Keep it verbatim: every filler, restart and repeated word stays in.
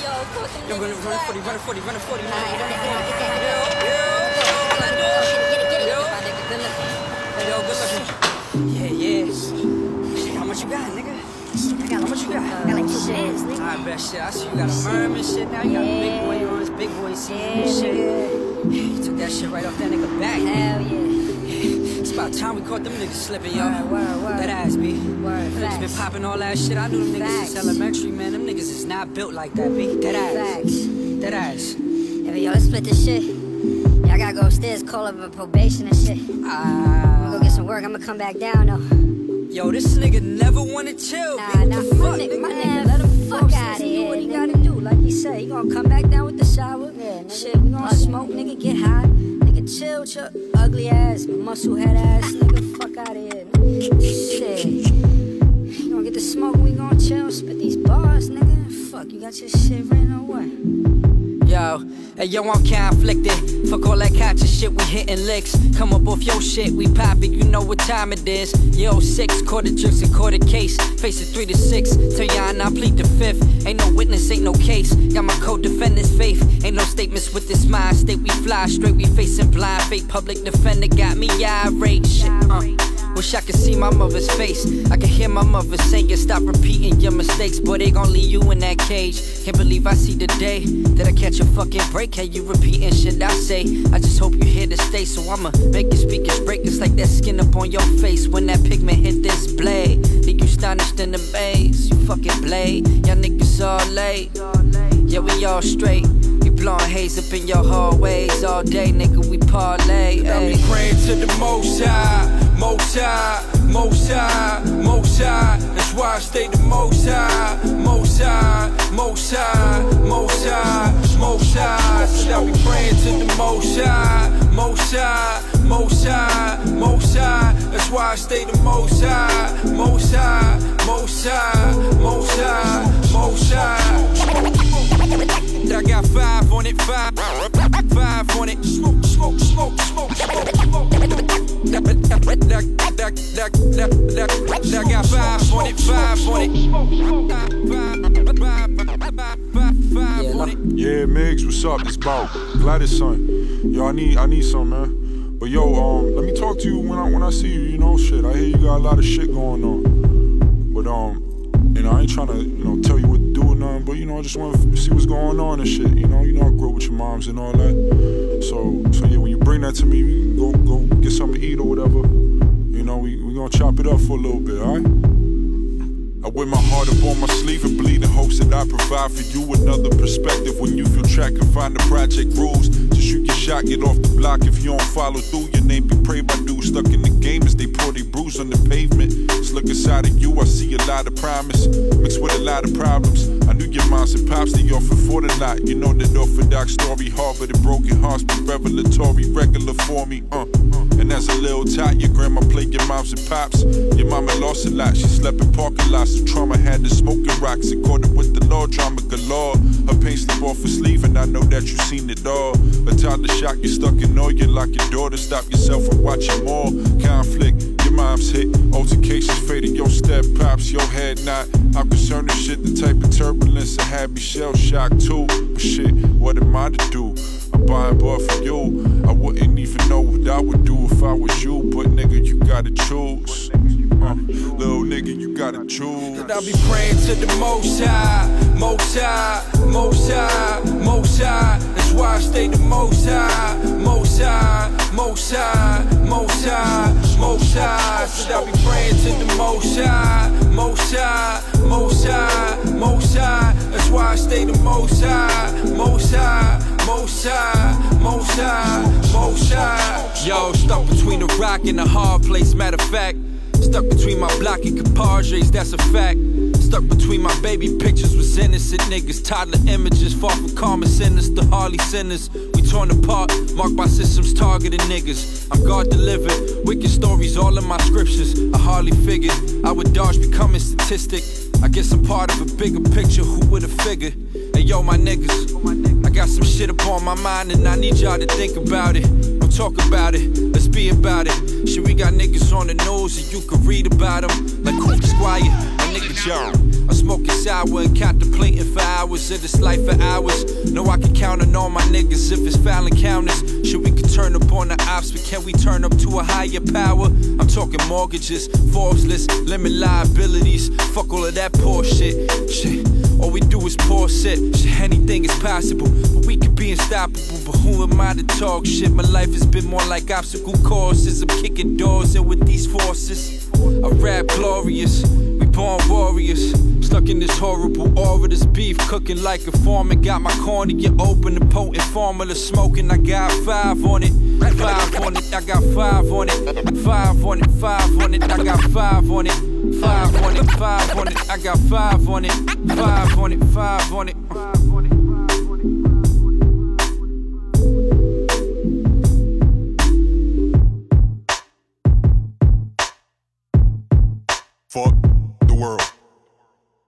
Yo, run, run forty, run forty, run forty, man. Alright, Run get forty. that, Yo, get that. yo, yo, Oh, yo, shit, get it, get it, get it, get it, my nigga. Good looking. yo, good looking. Yeah, yeah. Shit, how much you got, nigga? I got, how much you got? I got like two bands, nigga. I bet shit. I see you got a merm and shit now. You got a big boy on this big boy scene and shit. You took that shit right off that nigga back. Hell yeah. It's about time we caught them niggas slipping, yo. Word, word, word. That ass, B. Word, Niggas been facts. popping all that shit. I knew them niggas Facts. since elementary, man. Them niggas is not built like that, B. That ass. Facts. That ass. Yeah, but yo, let's split this shit. Yeah, I gotta go upstairs, call up a probation and shit. I'm Ah. gonna go get some work. I'm gonna come back down though. Yo, this nigga never wanna chill, Nah, B. What nah, the my fuck, nigga, my nigga? nigga, let him fuck Fuck outta do here, what he nigga. gotta do. Like he said, he gonna come back down with the shower. Yeah, nigga. Shit, we gonna smoke, nigga, get high. Nigga, chill with your ugly ass, muscle head ass, nigga. Fuck out of here, nigga. Shit. You gonna get the smoke, we gonna chill, spit these bars, nigga. Fuck, you got your shit written or what? Yo, hey yo, I'm conflicted. Fuck all that catchin' shit, we hitting licks. Come up off your shit, we pop it, you know what time it is. Yo, six, quarter drinks and quarter case. Face it three to six, tell ya and I plead the fifth. Ain't no witness, ain't no case. Got my co-defendant's faith. Ain't no statements with this mind state. We fly straight, we facing blind fate. Public defender got me irate. Shit, uh. Wish I could see my mother's face. I could hear my mother saying, stop repeating your mistakes. Boy, they gon' leave you in that cage. Can't believe I see the day that I catch a fucking break. How you repeating shit I say? I just hope you here to stay. So I'ma make your speakers break. It's like that skin up on your face when that pigment hit this blade. Leave you astonished in the maze. You fucking blade. Y'all niggas all late. Yeah, we all straight. We blowing haze up in your hallways all day, nigga. We parlay. I be praying to the Most High. Most High, Most High, Most High. That's why I stay the Most High, Most High, Most High, Most High, Most High. Said I be praying to the Most High, Most High, Most High, Most High. That's why I stay the Most High, Most High, Most High, Most High, Most High. I got five on it, five, five on it. Smoke, smoke, smoke, smoke, smoke, smoke. I got five on it, five on it. Yeah, Migs, what's up? It's Bow. Gladys son. Yo, I need I need some, man. But yo, um, let me talk to you when I when I see you, you know, shit. I hear you got a lot of shit going on. But um, you know, I ain't trying to, you know, tell you what to do or nothing, but you know, I just want to see what's going on and shit. You know, you know I grew up with your moms and all that. So so yeah, when you bring that to me, we can go go get something to eat or whatever. You know, we we gonna chop it up for a little bit, alright? I wear my heart up on my sleeve and bleed in hopes that I provide for you another perspective. When you feel trapped and find the project rules to shoot your shot, get off the block. If you don't follow through, your name be prayed by dudes stuck in the game as they pour they bruise on the pavement. Just look inside of you, I see a lot of promise mixed with a lot of problems. I knew your moms and pops, they often for the lot. You know that orthodox story, Harvard and broken hearts, but revelatory, regular for me. Uh, and as a little tot, your grandma played your moms and pops. Your mama lost a lot, she slept in parking lots. The trauma had the smoking rocks, and caught it with the law, drama galore. Her pain slip off her sleeve, and I know that you seen it all. A toddler shock, you're stuck in all, you lock your door to stop yourself from watching more conflict. Your mom's hit, altercations faded, your step pops, your head not. I'm concerned with shit, the type of turbulence that had me shell shocked too. But shit, what am I to do? I'm buying bar for you. I wouldn't even know what I would do if I was you, but nigga, you gotta choose. Uh, little nigga, you gotta choose. I'll be praying to the Most High, Most High, Most High, Most High. That's why I stay the Most High, Most High, Most High, Most High, Most High. Said I'll be praying to the Most High, Most High, Most High, Most High. That's why I stay the Most High, Most High, Most High, Most High, Most High. Yo, stuck between a rock and a hard place, matter of fact. Stuck between my block and compadres, that's a fact. Stuck between my baby pictures with innocent niggas. Toddler images, far from karma sinners to Harley sinners. We torn apart, marked by systems targeting niggas. I'm God delivered, wicked stories all in my scriptures. I hardly figured I would dodge becoming statistic. I guess I'm part of a bigger picture, who would've figured? Hey yo, my niggas, I got some shit up on my mind and I need y'all to think about it. Don't talk about it, let's be about it. Shit, we got niggas on the news and you can read about them. Like Coop Squire, my nigga John. I'm smoking sour and contemplating for hours of this life for hours. Know I can count on all my niggas if it's foul encounters. Sure, we can turn up on the ops, but can we turn up to a higher power? I'm talking mortgages, Forbes list, limit liabilities. Fuck all of that poor shit. Shit, all we do is pour shit. Shit, anything is possible, but we could be unstoppable. But who am I to talk shit? My life has been more like obstacle courses. I'm kicking doors in with these forces. I rap glorious, we born warriors. Stuck in this horrible aura, this beef cooking like a foreman. Got my cornea open, the potent formula smoking. I got five on it, five on it, I got five on it, five on it, five on it, I got five on it, five on it, five on it, I got five on it, five on it, five on it.